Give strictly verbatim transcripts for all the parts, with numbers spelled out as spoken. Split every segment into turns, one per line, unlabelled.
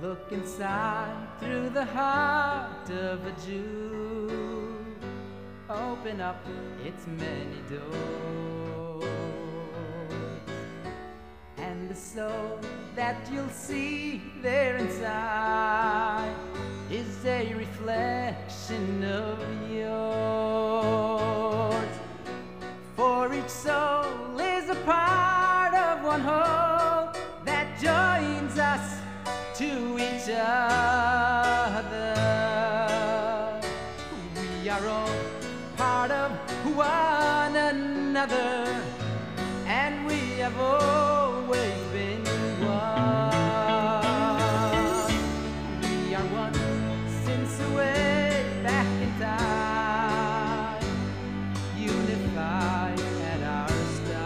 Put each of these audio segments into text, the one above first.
Look inside through the heart of a Jew. Open up its many doors, and the soul that you'll see there inside is a reflection of yours. For each soul is a part of one whole that joins us to each other. We are all part of one another, and we have always been one. We are one since way back in time, unified at our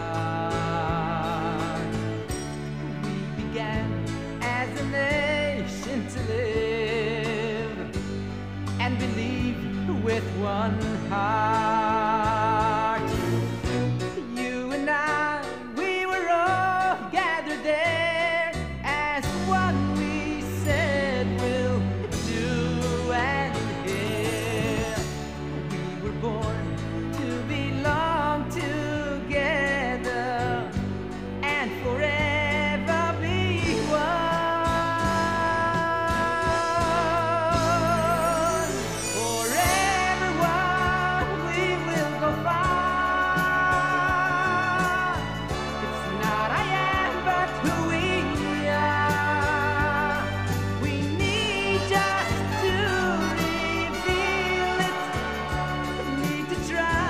start. We began as a nation to live and believe with one heart. You and I, we were all gathered there as one. We said we'll do and hear. We were born to belong together and forever be one. Forever one, we will go far. It's not I am, but who we are. We need just to reveal it. Need to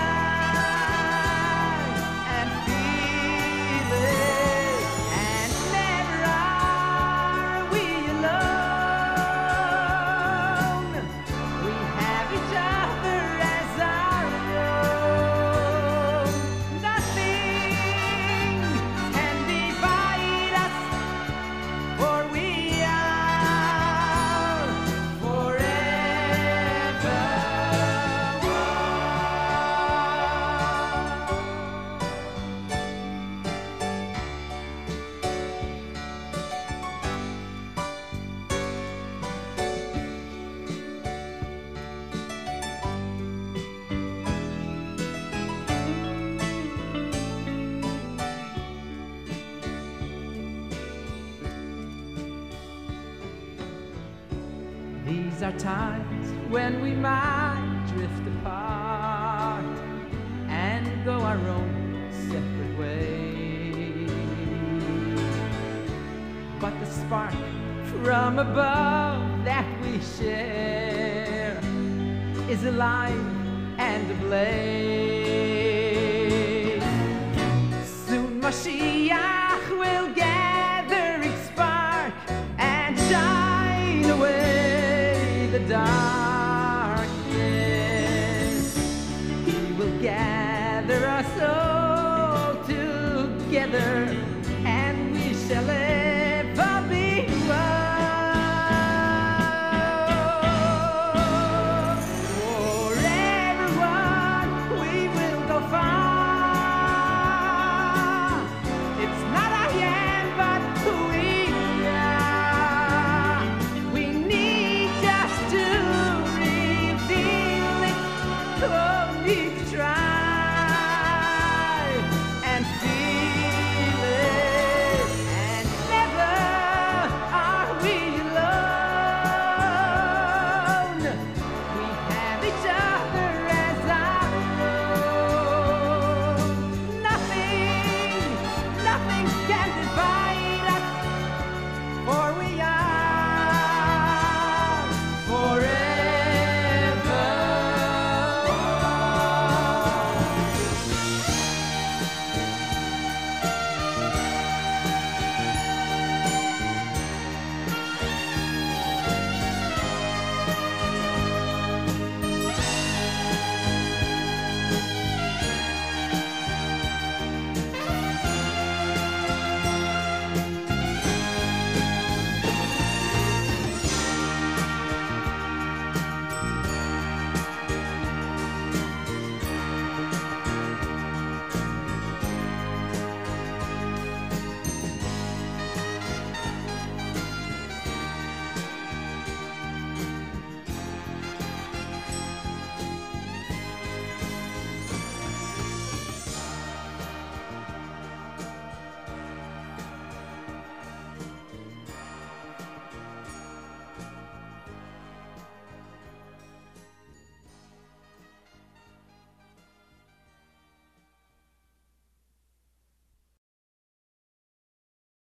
try and feel it, and never are we alone. We have each other as our own. Nothing can divide us, for we are forever These are times when we might drift apart and go our own separate ways. But the spark from above that we share is alive and ablaze. Soon Mashiach will gather its spark and shine away the dark.